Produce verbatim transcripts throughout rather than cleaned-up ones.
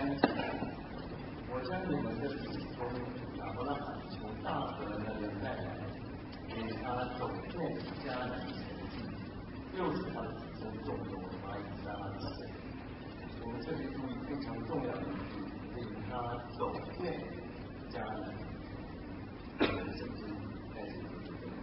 三节，我将你们的子孙亚伯拉罕从大河那里带来，给他走遍迦南全地，又使他的子孙众多，蚂蚁杀了谁？我们这里注意非常重要的一句，给他走遍迦南。圣经在这里。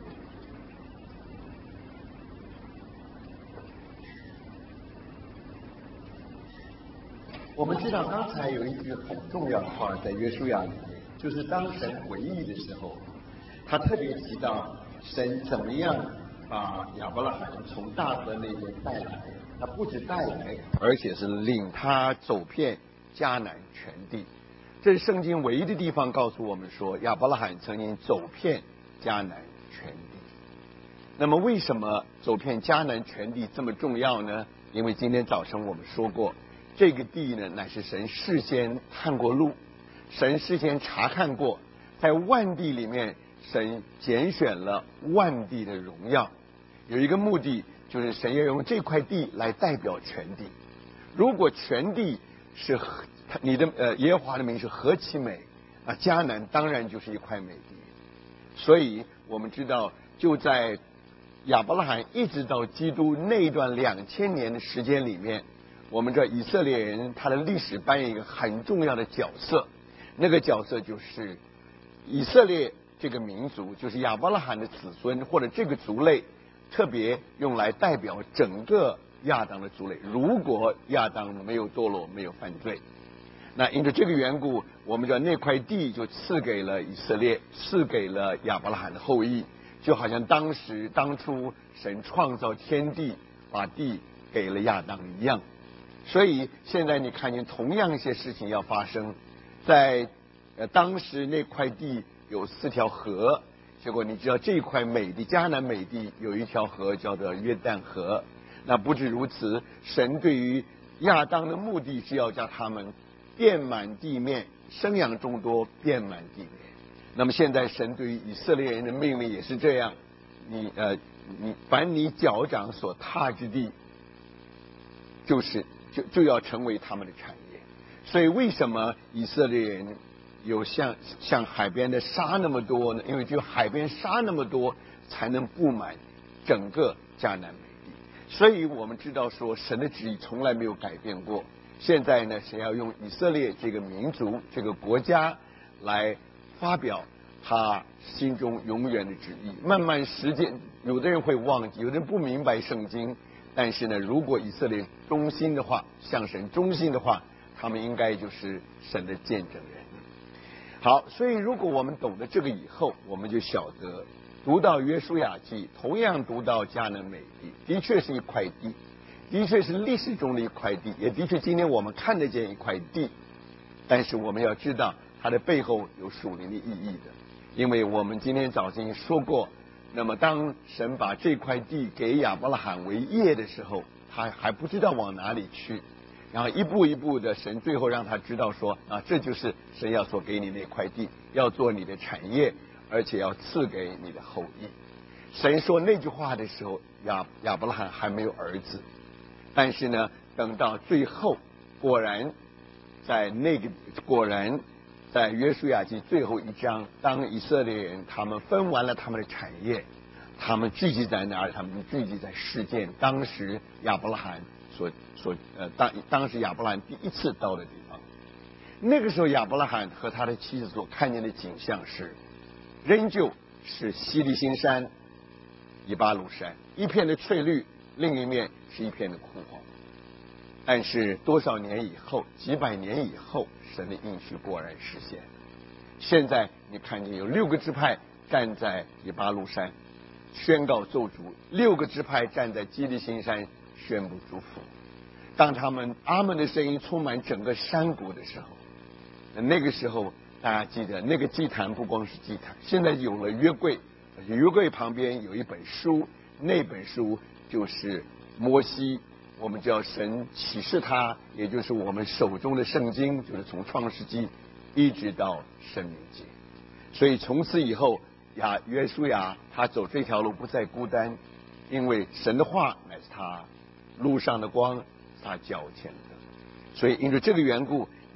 我们知道刚才有一句很重要的话在约书亚里面，就是当神回忆的时候，他特别提到神怎么样把亚伯拉罕从大河那边带来，他不止带来，而且是领他走遍迦南全地。这是圣经唯一的地方告诉我们说，亚伯拉罕曾经走遍迦南全地。那么为什么走遍迦南全地这么重要呢？因为今天早晨我们说过，这个地呢，乃是神事先看过路，神事先查看过，在万地里面，神拣选了万地的荣耀，有一个目的，就是神要用这块地来代表全地。如果全地是你的呃耶和华的名是何其美啊，迦南当然就是一块美地。所以我们知道，就在亚伯拉罕一直到基督那一段两千年的时间里面，我们知道以色列人他的历史扮演一个很重要的角色，那个角色就是以色列这个民族，就是亚伯拉罕的子孙或者这个族类，特别用来代表整个亚当的族类。如果亚当没有堕落，没有犯罪，那因着这个缘故，我们知道那块地就赐给了以色列，赐给了亚伯拉罕的后裔，就好像当时当初神创造天地，把地给了亚当一样。所以现在你看见同样一些事情要发生，在呃当时那块地有四条河，结果你知道这块美地迦南美地有一条河叫做约旦河。那不止如此，神对于亚当的目的是要叫他们遍满地面，生养众多，遍满地面。那么现在神对于以色列人的命令也是这样，你呃你凡你脚掌所踏之地，就是就就要成为他们的产业。所以为什么以色列人有像像海边的沙那么多呢？因为只有海边沙那么多，才能布满整个迦南美地。所以我们知道说，神的旨意从来没有改变过。现在呢，神要用以色列这个民族、这个国家来发表他心中永远的旨意。慢慢时间，有的人会忘记，有的人不明白圣经，但是呢，如果以色列忠心的话，向神忠心的话，他们应该就是神的见证人。好，所以如果我们懂得这个以后，我们就晓得读到约书亚记，同样读到迦南美地，的确是一块地，的确是历史中的一块地，也的确今天我们看得见一块地。但是我们要知道，它的背后有属灵的意义的，因为我们今天早晨说过，那么当神把这块地给亚伯拉罕为业的时候，他还不知道往哪里去，然后一步一步的，神最后让他知道说啊，这就是神要所给你那块地，要做你的产业，而且要赐给你的后裔。神说那句话的时候，亚亚伯拉罕还没有儿子，但是呢，等到最后，果然在那个果然在约书亚记最后一章，当以色列人他们分完了他们的产业，他们聚集在哪儿？他们聚集在示剑，当时亚伯拉罕所所呃当当时亚伯拉罕第一次到的地方。那个时候亚伯拉罕和他的妻子所看见的景象是，仍旧是西利辛山、以巴鲁山，一片的翠绿，另一面是一片的枯黄。但是多少年以后，几百年以后，神的应许果然实现。现在你看见有六个支派站在以巴路山宣告咒诅，六个支派站在基利心山宣布祝福。当他们阿门的声音充满整个山谷的时候，那个时候大家记得，那个祭坛不光是祭坛，现在有了约柜，约柜旁边有一本书，那本书就是摩西，我们叫神启示他，也就是我们手中的圣经，就是从创世纪一直到申命记。所以从此以后，亚约书亚他走这条路不再孤单，因为神的话乃是他路上的光，是他脚前的。所以因着这个缘故，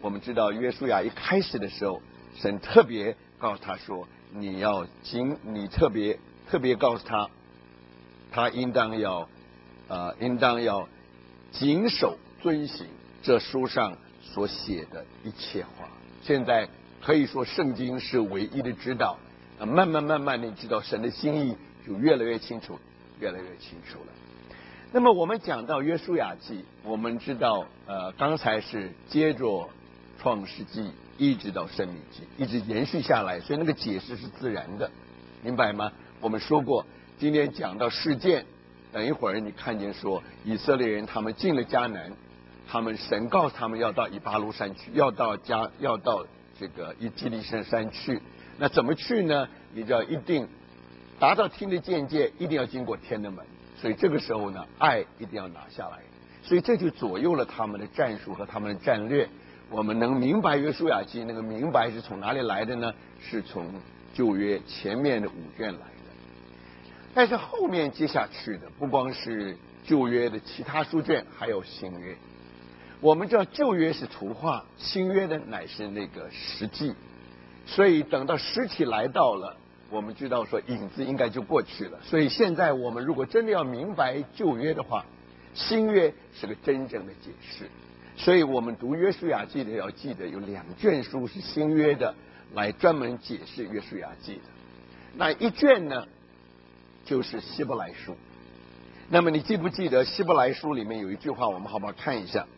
我们知道约书亚一开始的时候，神特别告诉他说，你要谨，你特别特别告诉他，他应当要呃应当要谨守遵行这书上所写的一切话。现在可以说圣经是唯一的指导，呃、慢慢慢慢的知道神的心意就越来越清楚，越来越清楚了。那么我们讲到约书亚记，我们知道呃刚才是接着创世纪一直到申命记一直延续下来，所以那个解释是自然的，明白吗？我们说过今天讲到事件，等一会儿你看见说以色列人他们进了迦南，他们神告诉他们要到以巴路山去，要到迦要到这个以基利山山去，那怎么去呢？你就要一定达到听的见界，一定要经过天的门，所以这个时候呢，爱一定要拿下来，所以这就左右了他们的战术和他们的战略。我们能明白约书亚记，那个明白是从哪里来的呢？是从旧约前面的五卷来的。但是后面接下去的不光是旧约的其他书卷，还有新约。我们知道旧约是图画，新约的乃是那个实际，所以等到实体来到了，我们知道说影子应该就过去了。所以现在我们如果真的要明白旧约的话，新约是个真正的解释。所以我们读约书亚记的要记得有两卷书是新约的，来专门解释约书亚记的。那一卷呢就是希伯来书。那么你记不记得希伯来书里面有一句话，我们好不好看一下？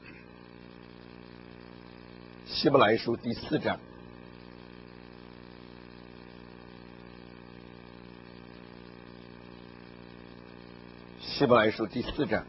希伯来书第四章希伯来书第四章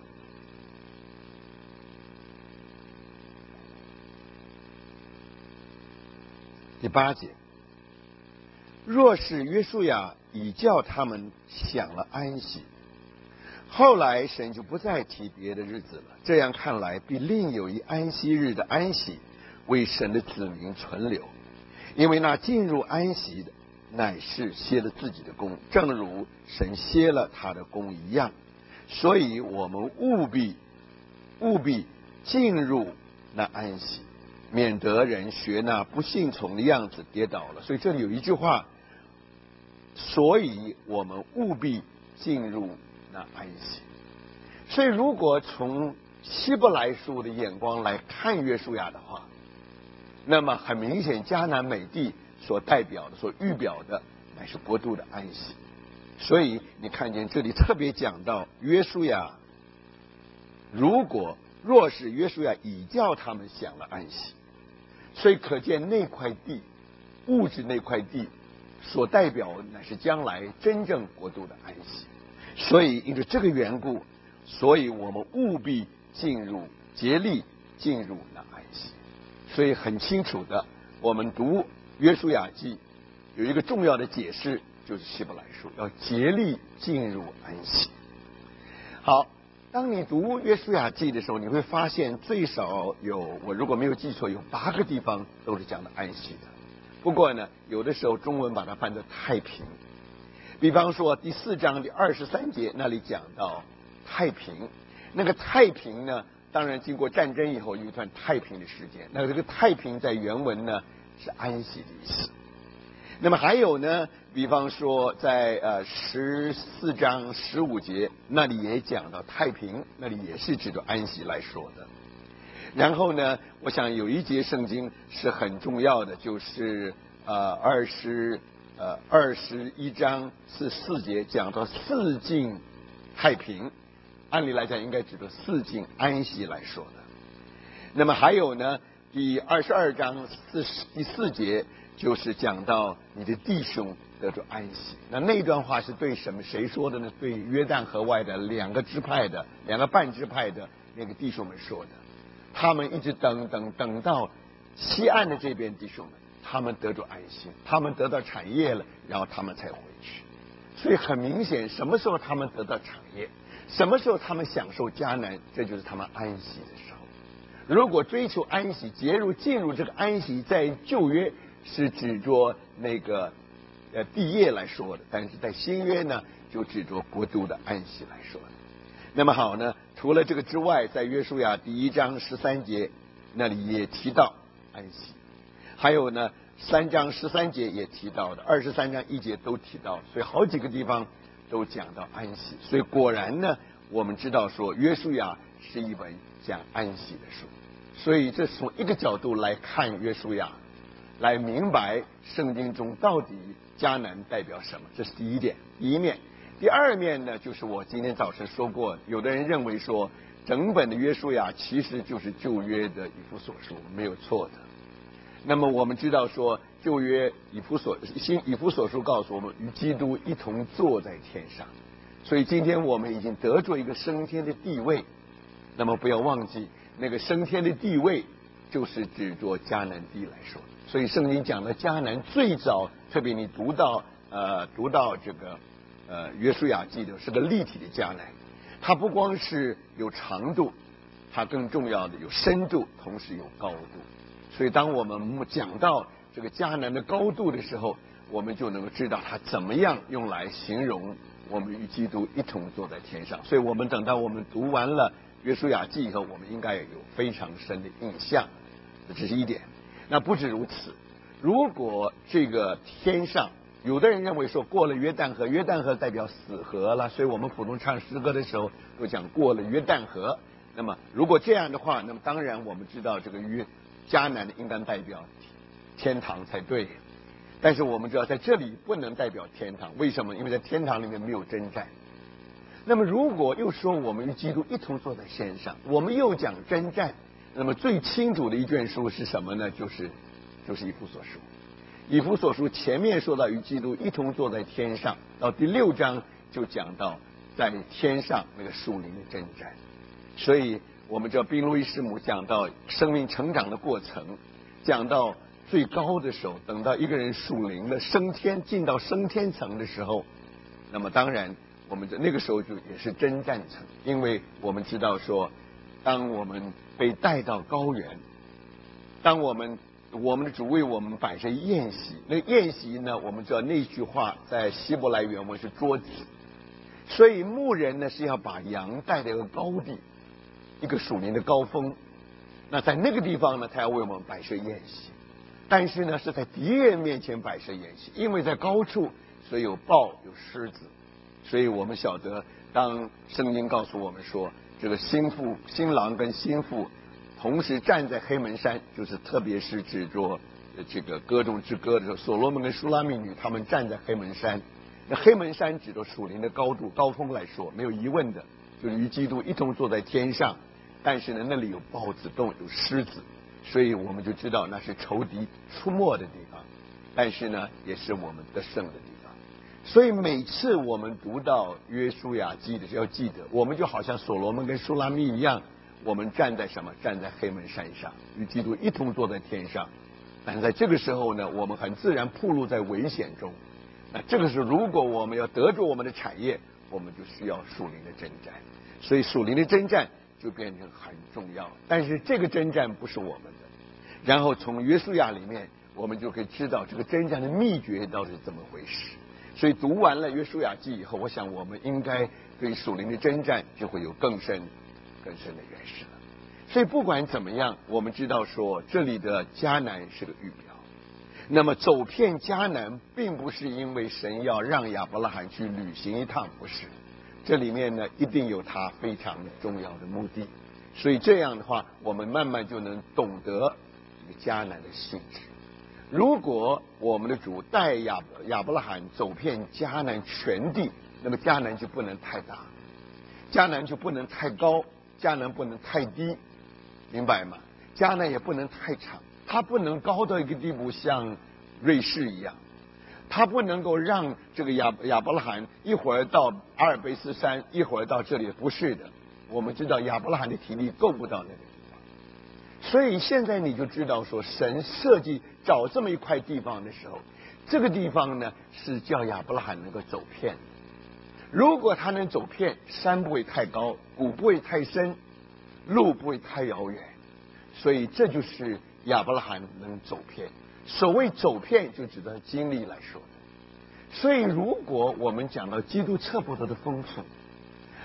第八节，若是约书亚已叫他们享了安息，后来神就不再提别的日子了，这样看来必另有一安息日的安息为神的子民存留，因为那进入安息的乃是歇了自己的功，正如神歇了他的功一样，所以我们务必务必进入那安息，免得人学那不信从的样子跌倒了。所以这里有一句话，所以我们务必进入那安息。所以如果从希伯来书的眼光来看约书亚的话，那么很明显迦南美地所代表的所预表的乃是国度的安息。所以你看见这里特别讲到约书亚，如果若是约书亚已叫他们享了安息，所以可见那块地物质那块地所代表的乃是将来真正国度的安息。所以因着这个缘故，所以我们务必进入竭力进入那安息。所以很清楚的，我们读约书亚记有一个重要的解释，就是希伯来书要竭力进入安息。好，当你读约书亚记的时候，你会发现最少有，我如果没有记错，有八个地方都是讲的安息的。不过呢，有的时候中文把它翻作太平。比方说第四章第二十三节那里讲到太平，那个太平呢，当然经过战争以后有一段太平的时间，那这个太平在原文呢是安息的意思。那么还有呢，比方说在呃十四章十五节那里也讲到太平，那里也是指着安息来说的。然后呢，我想有一节圣经是很重要的，就是呃二十呃二十一章是四节讲到四境太平，按理来讲应该指着四境安息来说的。那么还有呢，第二十二章四第四节就是讲到你的弟兄得着安息。那那段话是对什么谁说的呢？对约旦河外的两个支派的两个半支派的那个弟兄们说的。他们一直等等等到西岸的这边弟兄们，他们得着安息，他们得到产业了，然后他们才回去。所以很明显，什么时候他们得到产业，什么时候他们享受迦南，这就是他们安息的时候。如果追求安息，结入进入这个安息，在旧约是指着那个呃地业来说的，但是在新约呢，就指着国度的安息来说的。那么好呢，除了这个之外，在约书亚第一章十三节那里也提到安息。还有呢，三章十三节也提到的，二十三章一节都提到，所以好几个地方都讲到安息。所以果然呢，我们知道说约书亚是一本讲安息的书。所以这从一个角度来看约书亚，来明白圣经中到底迦南代表什么，这是第一点，第一面。第二面呢，就是我今天早晨说过，有的人认为说整本的约书亚其实就是旧约的以弗所书，没有错的。那么我们知道说旧约以弗所新以弗所书告诉我们，与基督一同坐在天上，所以今天我们已经得着一个升天的地位。那么不要忘记，那个升天的地位就是指着迦南地来说。所以圣经讲的迦南最早，特别你读到呃读到这个呃约书亚记的是个立体的迦南，它不光是有长度，它更重要的有深度，同时有高度。所以当我们讲到这个迦南的高度的时候，我们就能够知道它怎么样用来形容我们与基督一同坐在天上。所以我们等到我们读完了约书亚记以后，我们应该有非常深的印象，这是一点。那不止如此，如果这个天上，有的人认为说过了约旦河，约旦河代表死河了，所以我们普通唱诗歌的时候都讲过了约旦河。那么如果这样的话，那么当然我们知道这个约迦南应当代表天堂才对。但是我们知道在这里不能代表天堂，为什么？因为在天堂里面没有征战。那么如果又说我们与基督一同坐在天上，我们又讲征战，那么最清楚的一卷书是什么呢？就是就是以弗所书。以弗所书前面说到与基督一同坐在天上，到第六章就讲到在天上那个属灵的征战。所以我们知道宾路易师母讲到生命成长的过程，讲到最高的时候，等到一个人属灵的升天，进到升天层的时候，那么当然我们那个时候就也是征战层，因为我们知道说，当我们被带到高原，当我们我们的主为我们摆设宴席，那宴席呢，我们知道那句话在希伯来原文是桌子，所以牧人呢是要把羊带到一个高地，一个属灵的高峰，那在那个地方呢，他要为我们摆设宴席，但是呢是在敌人面前摆设宴席，因为在高处，所以有豹有狮子，所以我们晓得，当圣经告诉我们说，这个新妇新郎跟新妇同时站在黑门山，就是特别是指着这个歌中之歌的时候，所罗门跟舒拉密女他们站在黑门山，那黑门山指着属灵的高度高峰来说，没有疑问的，就是与基督一同坐在天上，但是呢那里有豹子洞有狮子，所以我们就知道那是仇敌出没的地方，但是呢也是我们得胜的地方。所以每次我们读到约书亚记的时候，要记得我们就好像所罗门跟舒拉密一样，我们站在什么？站在黑门山上，与基督一同坐在天上。但在这个时候呢，我们很自然暴露在危险中。那这个时候，如果我们要得着我们的产业，我们就需要属灵的征战。所以属灵的征战就变成很重要。但是这个征战不是我们的。然后从约书亚里面，我们就可以知道这个征战的秘诀到底是怎么回事。所以读完了约书亚记以后，我想我们应该对属灵的征战就会有更深更深的认识了。所以不管怎么样，我们知道说这里的迦南是个预表。那么走遍迦南并不是因为神要让亚伯拉罕去旅行一趟，不是，这里面呢一定有他非常重要的目的。所以这样的话，我们慢慢就能懂得这个迦南的性质。如果我们的主带亚亚伯拉罕走遍迦南全地，那么迦南就不能太大，迦南就不能太高，迦南不能太低，明白吗？迦南也不能太长，它不能高到一个地步像瑞士一样，它不能够让这个亚亚伯拉罕一会儿到阿尔卑斯山，一会儿到这里，不是的。我们知道亚伯拉罕的体力够不到那个地方，所以现在你就知道说，神设计找这么一块地方的时候，这个地方呢是叫亚伯拉罕能够走遍。如果他能走遍，山不会太高，谷不会太深，路不会太遥远，所以这就是亚伯拉罕能走遍。所谓走遍，就指的经历来说的。所以如果我们讲到基督测不得的丰富，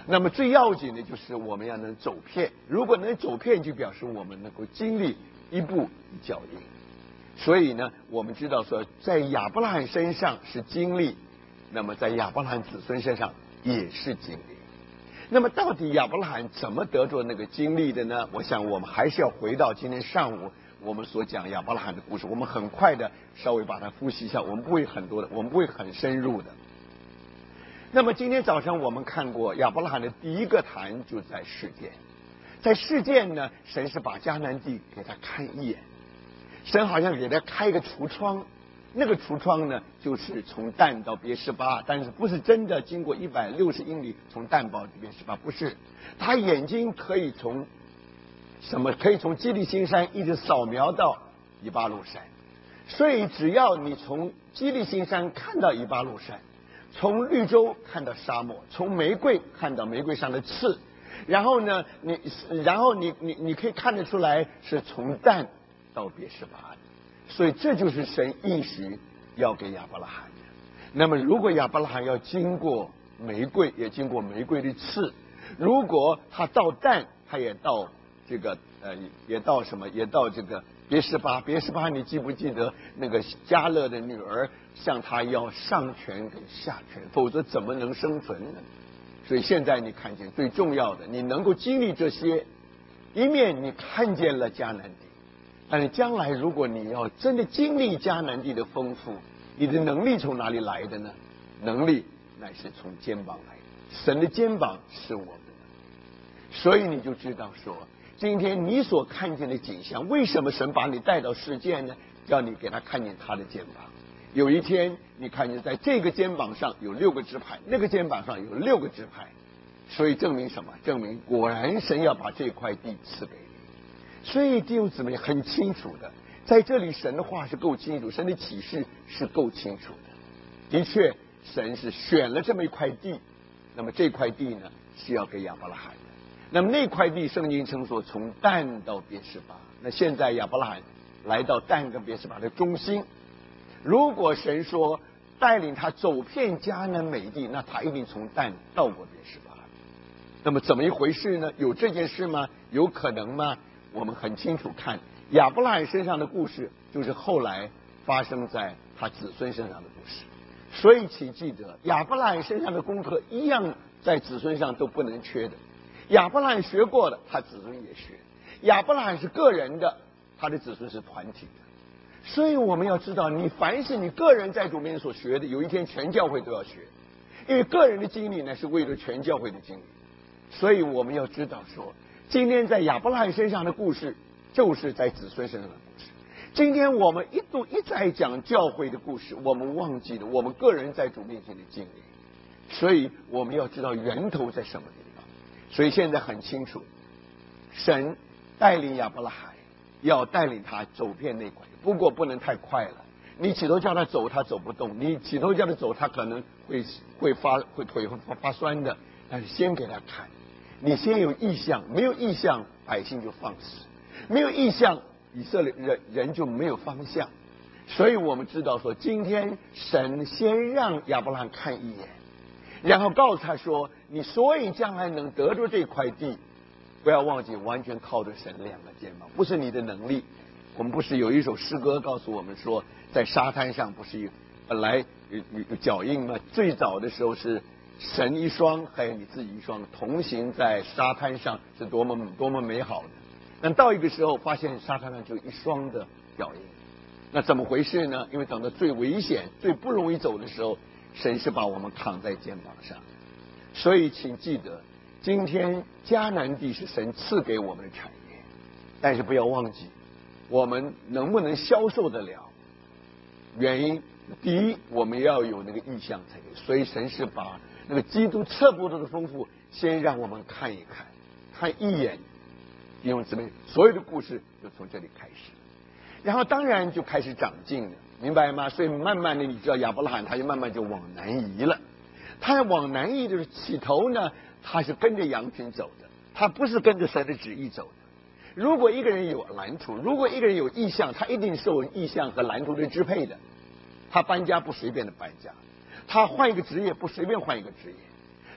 那么最要紧的就是我们要能走遍，如果能走遍，就表示我们能够经历一步一脚印。所以呢，我们知道说，在亚伯拉罕身上是经历，那么在亚伯拉罕子孙身上也是经历。那么到底亚伯拉罕怎么得着那个经历的呢？我想我们还是要回到今天上午我们所讲亚伯拉罕的故事，我们很快的稍微把它复习一下，我们不会很多的，我们不会很深入的。那么今天早上我们看过亚伯拉罕的第一个坛就在示剑，在示剑呢，神是把迦南地给他看一眼，神好像给他开一个橱窗，那个橱窗呢就是从但到别是巴，但是不是真的经过一百六十英里从但到别是巴，不是，他眼睛可以从什么可以从基利心山一直扫描到以巴路山，所以只要你从基利心山看到以巴路山，从绿洲看到沙漠，从玫瑰看到玫瑰上的刺，然后呢，你然后你你你可以看得出来是从但到别是巴的，所以这就是神应许要给亚伯拉罕的。那么如果亚伯拉罕要经过玫瑰，也经过玫瑰的刺，如果他到但，他也到这个呃也到什么也到这个别是巴，别是巴你记不记得那个迦勒的女儿向他要上权跟下权，否则怎么能生存呢？所以现在你看见最重要的，你能够经历这些，一面你看见了迦南地，但是将来如果你要真的经历迦南地的丰富，你的能力从哪里来的呢？能力乃是从肩膀来的，神的肩膀是我们的，所以你就知道说，今天你所看见的景象，为什么神把你带到世界呢？叫你给他看见他的肩膀。有一天你看见在这个肩膀上有六个支派，那个肩膀上有六个支派，所以证明什么？证明果然神要把这块地赐给你。所以弟兄姊妹很清楚的，在这里神的话是够清楚，神的启示是够清楚的。的确神是选了这么一块地，那么这块地呢是要给亚伯拉罕的。那么那块地圣经称作从但到别是巴，那现在亚伯拉罕来到但跟别是巴的中心，如果神说带领他走遍迦南美地，那他一定从但到过别是巴。那么怎么一回事呢？有这件事吗？有可能吗？我们很清楚看亚伯拉罕身上的故事，就是后来发生在他子孙身上的故事。所以请记得，亚伯拉罕身上的功课一样在子孙上都不能缺的。亚伯拉罕学过的，他子孙也学。亚伯拉罕是个人的，他的子孙是团体的。所以我们要知道，你凡是你个人在主面前所学的，有一天全教会都要学，因为个人的经历呢是为了全教会的经历。所以我们要知道说，今天在亚伯拉罕身上的故事，就是在子孙身上的故事。今天我们一度一再讲教会的故事，我们忘记了我们个人在主面前的经历。所以我们要知道源头在什么地方。所以现在很清楚，神带领亚伯拉罕，要带领他走遍那块，不过不能太快了。你起头叫他走，他走不动；你起头叫他走，他可能会会发会腿会发发酸的。但是先给他看，你先有意向，没有意向，百姓就放肆；没有意向，以色列人人就没有方向。所以我们知道说，今天神先让亚伯拉罕看一眼，然后告诉他说，你所以将来能得着这块地，不要忘记完全靠着神两个肩膀，不是你的能力。我们不是有一首诗歌告诉我们说，在沙滩上不是有本来有有脚印吗？最早的时候是神一双还有你自己一双同行在沙滩上，是多么多么美好的。但到一个时候发现沙滩上就一双的脚印，那怎么回事呢？因为等到最危险最不容易走的时候，神是把我们扛在肩膀上。所以请记得，今天迦南地是神赐给我们的产业，但是不要忘记我们能不能销售得了。原因第一，我们要有那个意向才对。所以神是把那个基督测不到的丰富先让我们看一看，看一眼，弟兄姊妹，所有的故事就从这里开始，然后当然就开始长进了，明白吗？所以慢慢的你知道亚伯拉罕他就慢慢就往南移了。他往南移就是起头呢，他是跟着羊群走的，他不是跟着神的旨意走的。如果一个人有蓝图，如果一个人有意向，他一定受意向和蓝图的支配的。他搬家不随便的搬家，他换一个职业不随便换一个职业，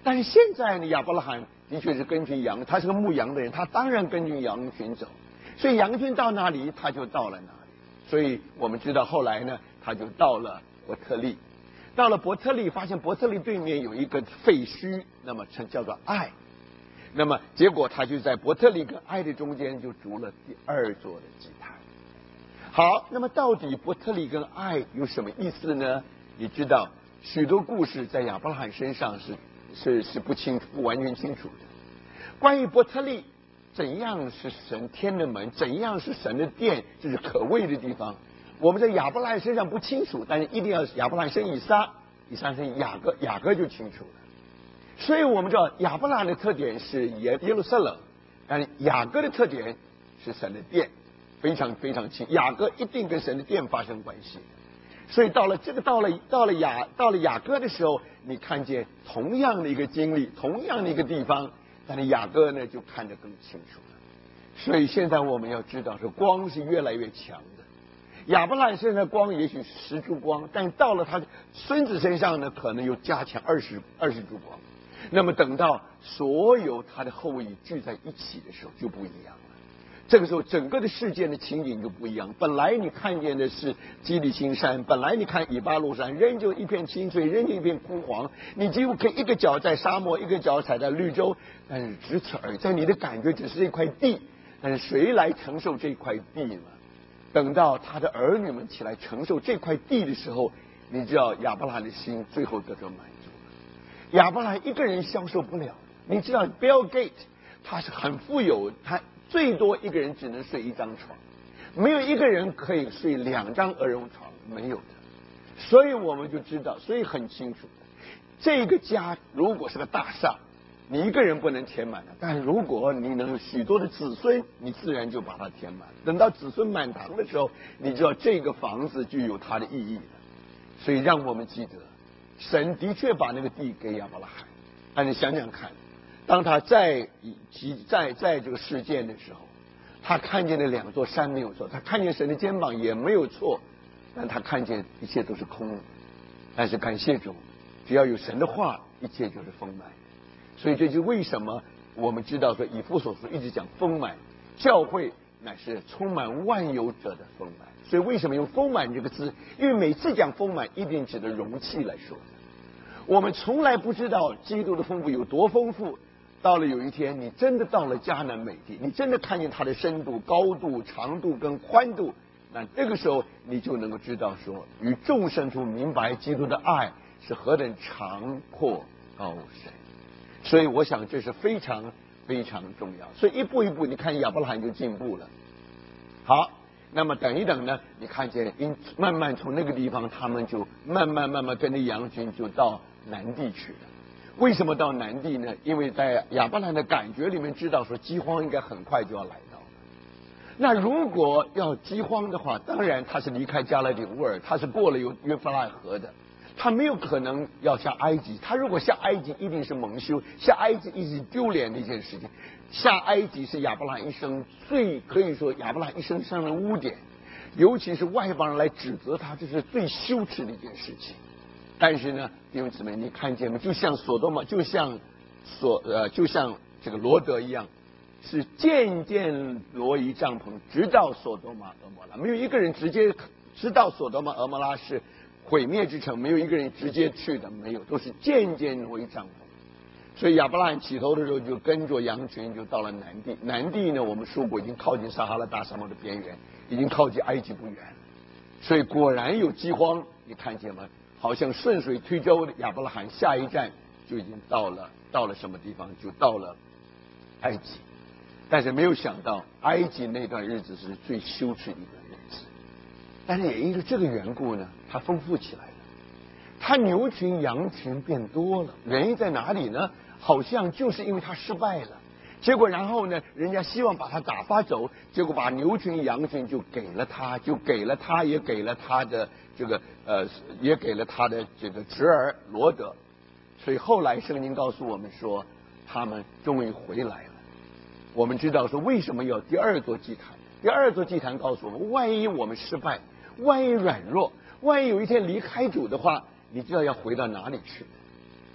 但是现在呢，亚伯拉罕的确是跟随羊，他是个牧羊的人，他当然跟随羊群走，所以羊群到哪里，他就到了哪里。所以我们知道后来呢，他就到了伯特利，到了伯特利，发现伯特利对面有一个废墟，那么称叫做爱。那么结果他就在伯特利跟爱的中间就筑了第二座的祭坛。好，那么到底伯特利跟爱有什么意思呢？你知道许多故事在亚伯拉罕身上是是是不清楚、不完全清楚的。关于伯特利怎样是神天的门，怎样是神的殿，这是可畏的地方，我们在亚伯拉罕身上不清楚，但是一定要亚伯拉罕生以撒，以撒生雅各，雅各就清楚了。所以我们知道亚伯拉罕的特点是耶耶路撒冷，但是雅各的特点是神的殿，非常非常清。雅各一定跟神的殿发生关系。所以到了这个到了到了雅到了雅各的时候，你看见同样的一个经历，同样的一个地方，但是雅各呢就看得更清楚了。所以现在我们要知道，说光是越来越强的。亚伯拉罕身上光也许十柱光，但到了他孙子身上呢，可能又加强二十二十柱光。那么等到所有他的后裔聚在一起的时候，就不一样了。这个时候，整个的事件的情景就不一样。本来你看见的是基利心山，本来你看以巴路山，仍旧一片青翠，仍旧一片枯黄，你几乎可以一个脚在沙漠，一个脚踩在绿洲，但是只此而已。在你的感觉只是一块地，但是谁来承受这块地呢？等到他的儿女们起来承受这块地的时候，你知道亚伯拉罕的心最后得到满足。亚伯拉罕一个人消受不了，你知道 Bill Gates 他是很富有，他最多一个人只能睡一张床，没有一个人可以睡两张儿童床，没有的。所以我们就知道，所以很清楚，这个家如果是个大厦，你一个人不能填满的，但如果你能有许多的子孙，你自然就把它填满。等到子孙满堂的时候，你知道这个房子就有它的意义了。所以让我们记得，神的确把那个地给亚伯拉罕。但你想想看，当他在在在这个事件的时候，他看见了两座山没有错，他看见神的肩膀也没有错，但他看见一切都是空的。但是感谢主，只要有神的话，一切就是丰满。所以这就是为什么我们知道说以弗所书一直讲丰满，教会乃是充满万有者的丰满。所以为什么用丰满这个字？因为每次讲丰满一定指的容器来说的。我们从来不知道基督的丰富有多丰富，到了有一天你真的到了迦南美地，你真的看见它的深度、高度、长度跟宽度，那这个时候你就能够知道说，与众生处明白基督的爱是何等长阔高深。所以我想这是非常非常重要。所以一步一步你看亚伯拉罕就进步了。好，那么等一等呢，你看见因慢慢从那个地方他们就慢慢慢慢跟着羊群就到南地去了。为什么到南地呢？因为在亚伯拉罕的感觉里面知道说饥荒应该很快就要来到。那如果要饥荒的话，当然他是离开加勒底乌尔，他是过了有约弗拉河的，他没有可能要下埃及。他如果下埃及一定是蒙羞，下埃及一定是丢脸的一件事情。下埃及是亚伯拉罕一生最可以说亚伯拉罕一生上的污点，尤其是外邦人来指责他，这是最羞耻的一件事情。但是呢，弟兄姊妹，你看见吗？就像所多玛，就像所呃，就像这个罗德一样，是渐渐挪移帐篷，直到所多玛俄摩拉。没有一个人直接知道所多玛俄摩拉是毁灭之城，没有一个人直接去的，没有，都是渐渐挪移帐篷。所以亚伯拉罕起头的时候就跟着羊群就到了南地。南地呢，我们说过已经靠近撒哈拉大沙漠的边缘，已经靠近埃及不远。所以果然有饥荒，你看见吗？好像顺水推舟的亚伯拉罕下一站就已经到了，到了什么地方？就到了埃及。但是没有想到，埃及那段日子是最羞耻的一段日子。但是也因为这个缘故呢，它丰富起来了。它牛群羊群变多了，原因在哪里呢？好像就是因为他失败了，结果然后呢，人家希望把他打发走，结果把牛群羊群就给了他，就给了他，也给了他的这个呃，也给了他的这个侄儿罗德。所以后来圣经告诉我们说，他们终于回来了。我们知道说为什么要第二座祭坛？第二座祭坛告诉我们，万一我们失败，万一软弱，万一有一天离开主的话，你知道要回到哪里去？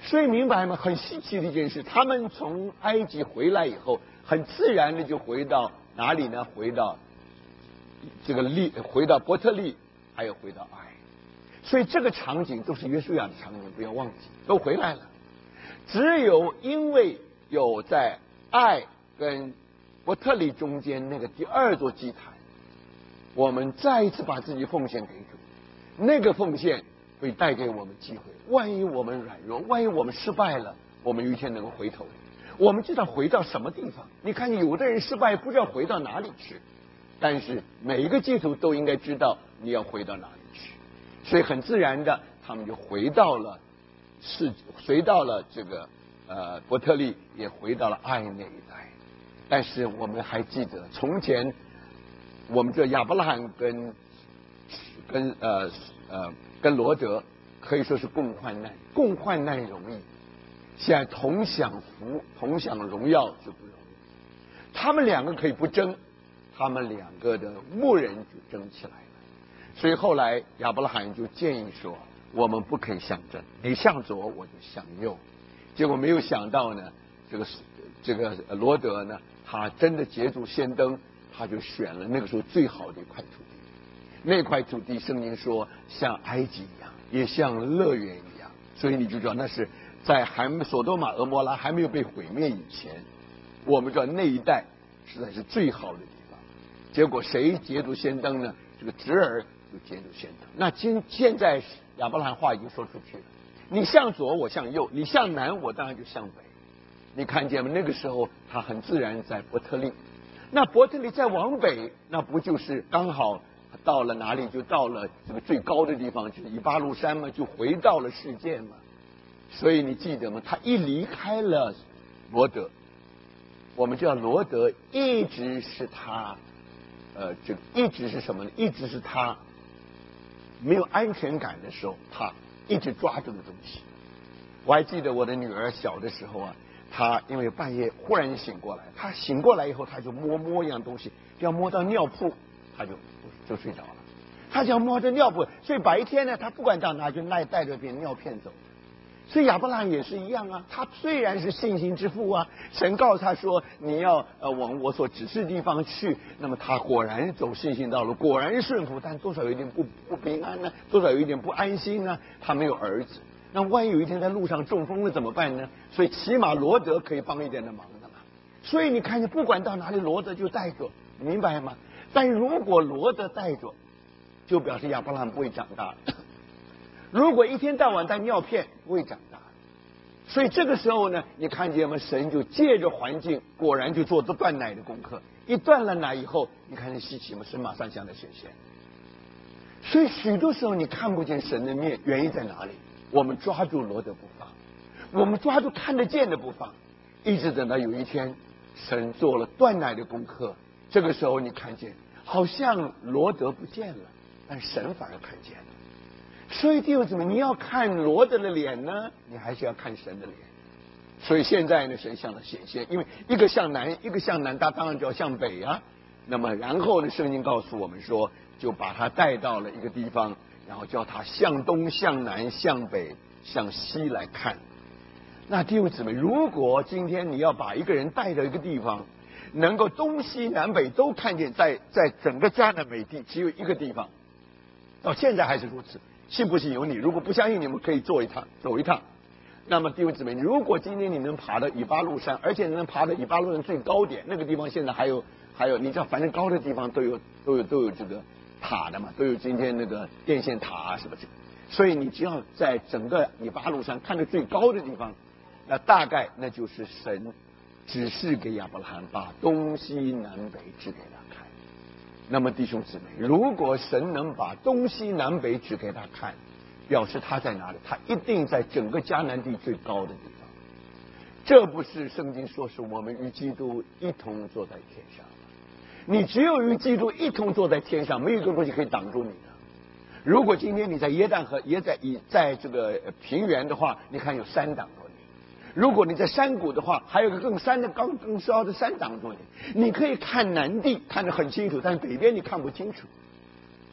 所以明白吗？很稀奇的一件事，他们从埃及回来以后，很自然的就回到哪里呢？回到这个利，回到伯特利，还有回到爱。所以这个场景都是约书亚的场景，不要忘记，都回来了。只有因为有在爱跟伯特利中间那个第二座祭坛，我们再一次把自己奉献给主，那个奉献会带给我们机会。万一我们软弱，万一我们失败了，我们有一天能够回头。我们知道回到什么地方。你看，有的人失败不知道回到哪里去，但是每一个基督徒都应该知道你要回到哪里去。所以很自然的，他们就回到了是回到了这个呃伯特利，也回到了爱那一带。但是我们还记得，从前我们这亚伯拉罕跟跟呃呃跟罗德可以说是共患难，共患难容易，现在同享福、同享荣耀就不容易。他们两个可以不争，他们两个的牧人就争起来了。所以后来亚伯拉罕就建议说，我们不可以相争，你向左我就向右。结果没有想到呢，这个这个罗德呢，他真的捷足先登，他就选了那个时候最好的一块土地。那块土地圣经说像埃及一样，也像乐园一样，所以你就知道那是在还索多玛俄摩拉还没有被毁灭以前，我们知道那一带实在是最好的地方。结果谁捷足先登呢？这个侄儿就捷足先登。那今现在亚伯拉罕话已经说出去了，你向左我向右，你向南我当然就向北。你看见吗？那个时候他很自然在伯特利，那伯特利再往北，那不就是刚好到了哪里？就到了这个最高的地方，就是以巴路山嘛，就回到了世界嘛。所以你记得吗？他一离开了罗德，我们知道罗德一直是他，呃，这个一直是什么呢？一直是他没有安全感的时候，他一直抓住的东西。我还记得我的女儿小的时候啊，她因为半夜忽然醒过来，她醒过来以后，她就摸摸一样东西，要摸到尿布，她就就睡着了。她就要摸着尿布，所以白天呢，她不管到哪就带带着片尿片走。所以亚伯拉罕也是一样啊，他虽然是信心之父啊，神告诉他说你要呃往我所指示的地方去，那么他果然走信心道路，果然顺服，但多少有一点不不平安呢，多少有一点不安心呢。他没有儿子，那万一有一天在路上中风了怎么办呢？所以起码罗德可以帮一点的忙的嘛。所以你看见不管到哪里，罗德就带着，明白吗？但如果罗德带着，就表示亚伯拉罕不会长大。如果一天到晚带尿片，不会长大。所以这个时候呢，你看见吗？神就借着环境，果然就做断奶的功课。一断了奶以后，你看见稀奇吗？神马上向他显现。所以许多时候你看不见神的面，原因在哪里？我们抓住罗德不放，我们抓住看得见的不放，一直等到有一天，神做了断奶的功课。这个时候你看见，好像罗德不见了，但神反而看见了。所以弟兄姊妹，你要看罗德的脸呢，你还是要看神的脸。所以现在呢，神向他显现，因为一个向南，一个向南，他当然就要向北啊。那么然后呢，圣经告诉我们说，就把他带到了一个地方，然后叫他向东、向南、向北、向西来看。那弟兄姊妹，如果今天你要把一个人带到一个地方，能够东西南北都看见，在在整个迦南美地只有一个地方，到现在还是如此。信不信由你，如果不相信，你们可以做一趟走一趟。那么弟兄姊妹，如果今天你能爬到以巴路山，而且能爬到以巴路山最高点，那个地方现在还有还有，你知道反正高的地方都有都有都有这个塔的嘛，都有今天那个电线塔啊什么这个。所以你只要在整个以巴路山看到最高的地方，那大概那就是神指示给亚伯拉罕把东西南北指给他看。那么弟兄姊妹，如果神能把东西南北指给他看，表示他在哪里？他一定在整个迦南地最高的地方。这不是圣经说是我们与基督一同坐在天上吗？你只有与基督一同坐在天上，没有一个东西可以挡住你的。如果今天你在约旦河，也在以在这个平原的话，你看有山挡住你；如果你在山谷的话，还有个更山的更更高的山挡住你。你可以看南地看得很清楚，但北边你看不清楚。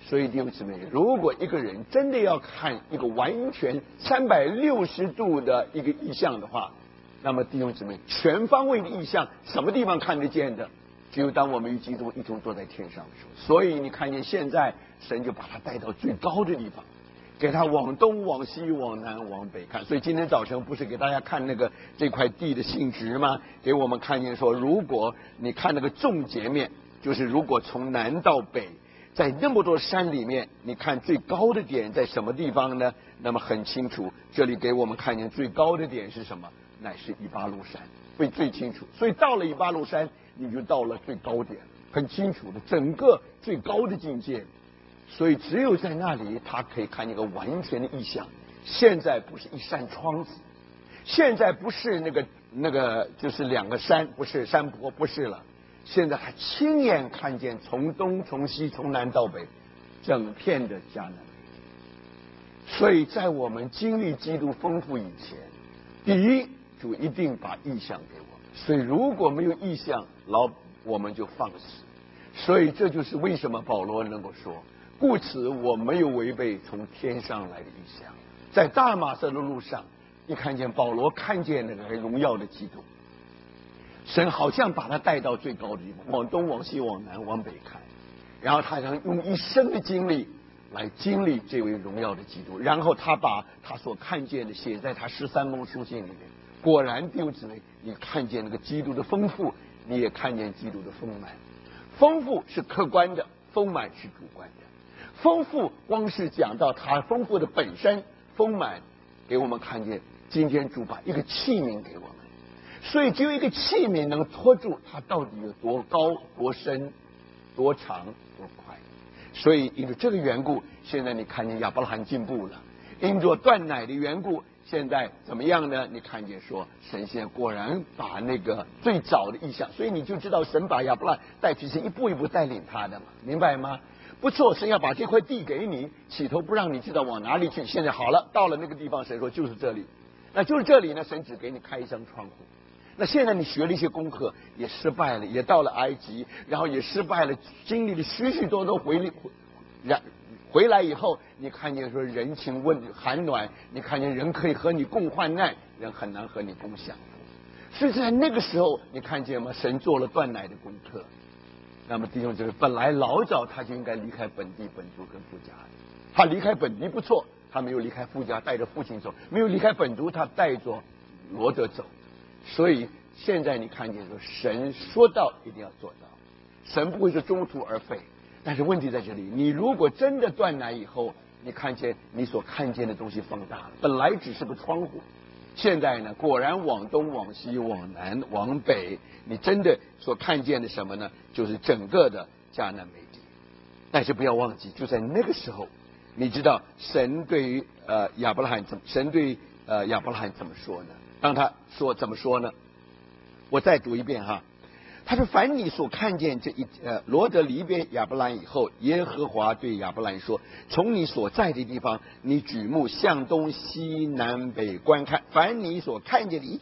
所以弟兄姊妹，如果一个人真的要看一个完全三百六十度的一个意象的话，那么弟兄姊妹，全方位的意象，什么地方看得见的？只有当我们与基督一同坐在天上的时候。所以你看见现在神就把他带到最高的地方，给他往东往西往南往北看。所以今天早晨不是给大家看那个这块地的性质吗？给我们看见说，如果你看那个纵截面，就是如果从南到北，在那么多山里面，你看最高的点在什么地方呢？那么很清楚，这里给我们看见最高的点是什么？乃是以巴路山，会最清楚。所以到了以巴路山，你就到了最高点，很清楚的整个最高的境界。所以只有在那里，他可以看一个完全的意象。现在不是一扇窗子，现在不是那个那个就是两个山，不是山坡，不是了。现在他亲眼看见从东从西从南到北整片的迦南。所以在我们经历基督丰富以前，第一，主一定把意象给我们。所以如果没有意象，老我们就放肆。所以这就是为什么保罗能够说，故此我没有违背从天上来的意象。在大马色的路上，你看见保罗看见那个荣耀的基督，神好像把他带到最高的地方，往东往西往南往北看，然后他想用一生的经历来经历这位荣耀的基督，然后他把他所看见的写在他十三封书信里面。果然弟兄姊妹，你看见那个基督的丰富，你也看见基督的丰满。丰富是客观的，丰满是主观的。丰富光是讲到它丰富的本身，丰满给我们看见今天主把一个器皿给我们，所以只有一个器皿能托住它到底有多高多深多长多快。所以因为这个缘故，现在你看见亚伯拉罕进步了。因着断奶的缘故，现在怎么样呢？你看见说神仙果然把那个最早的意象，所以你就知道神把亚伯拉罕带去是一步一步带领他的嘛，明白吗？不错，神要把这块地给你，起头不让你知道往哪里去。现在好了，到了那个地方，神说就是这里，那就是这里呢，神只给你开一张窗户。那现在你学了一些功课，也失败了，也到了埃及，然后也失败了，经历了许许多多回然回来以后，你看见说人情温寒暖，你看见人可以和你共患难，人很难和你共享福。所以在那个时候，你看见吗？神做了断奶的功课。那么弟兄姊妹，本来老早他就应该离开本地本族跟父家，他离开本地不错，他没有离开父家，带着父亲走；没有离开本族，他带着罗德走。所以现在你看见说，神说到一定要做到，神不会是中途而废。但是问题在这里，你如果真的断奶以后，你看见你所看见的东西放大了，本来只是个窗户，现在呢，果然往东往西往南往北，你真的所看见的什么呢？就是整个的迦南美地。但是不要忘记，就在那个时候，你知道神对于呃亚伯拉罕怎么，神对呃亚伯拉罕怎么说呢？当他说怎么说呢？我再读一遍哈。他说：“凡你所看见这一呃罗德离别亚伯兰以后，耶和华对亚伯兰说：从你所在的地方，你举目向东西南北观看，凡你所看见的一